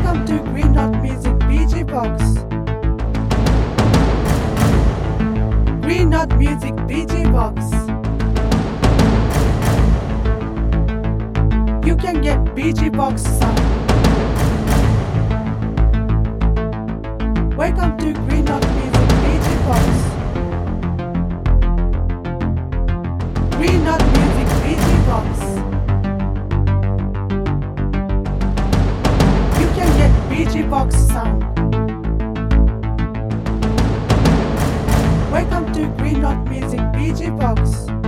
Welcome to Green Dot Music BG Box. Green Dot Music BG Box. You can get BG Box sound. Welcome to Green Dot Music BG Box. Green Dot Music BG Box. You can get BG Box sound. Welcome to Green Dot Music BG Box.